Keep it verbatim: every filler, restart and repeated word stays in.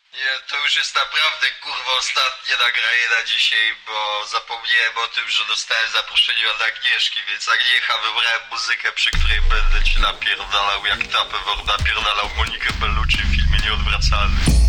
Nie, to już jest naprawdę kurwa ostatnie nagranie na dzisiaj, bo zapomniałem o tym, że dostałem zaproszenie od Agnieszki, więc Agniecha, wybrałem muzykę, przy której będę ci napierdalał jak Tapewor napierdalał Monikę Bellucci w filmie Nieodwracalny.